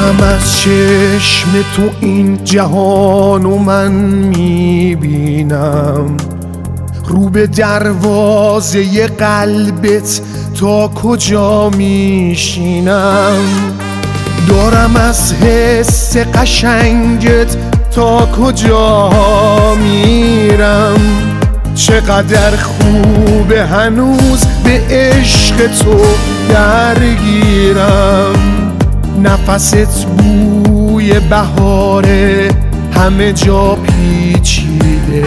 دارم از چشم تو این جهان و من میبینم رو به دروازه قلبت تا کجا میشینم. دارم از حس قشنگت تا کجا میرم. چقدر خوبه هنوز به عشق تو درگیرم. نفست بوی بهاره همه جا پیچیده.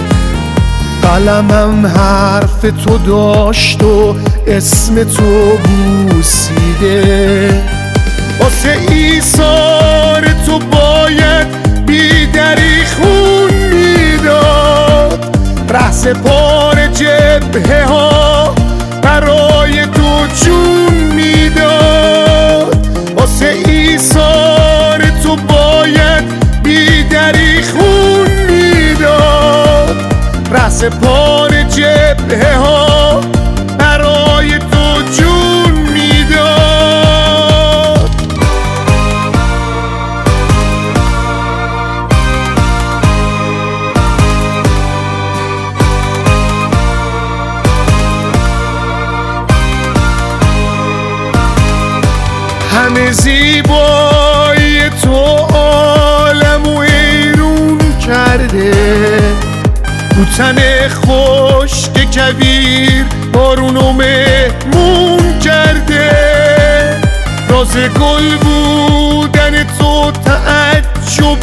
قلمم حرف تو داشت و اسم تو بوسیده. واسه ایثار تو باید بیدری خون میداد. رهسپار جبهه ها برای تو جون میداد. واسه ایثار تو باید بیدری خون میداد. رهسپار جبهه ها برای تو جون میداد. همه زیبایی تو عالمو ایرون کرده. تو تن خشک کویر بارونو مهمون کرده. راز گل بودن تو تعجب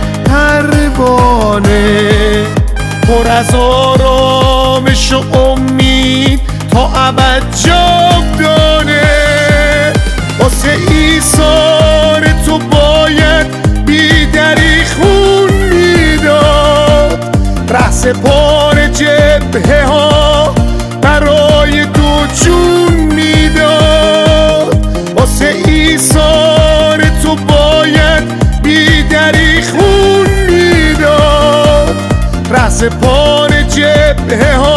پروانه. پر از آرامش و امید تا ابد جاودانه. واسه ایثار تو باید بیدری خون میداد. رهسپار جبهه ها برای تو جون میداد. واسه ایثار تو باید بیدری خون میداد. رهسپار جبهه ها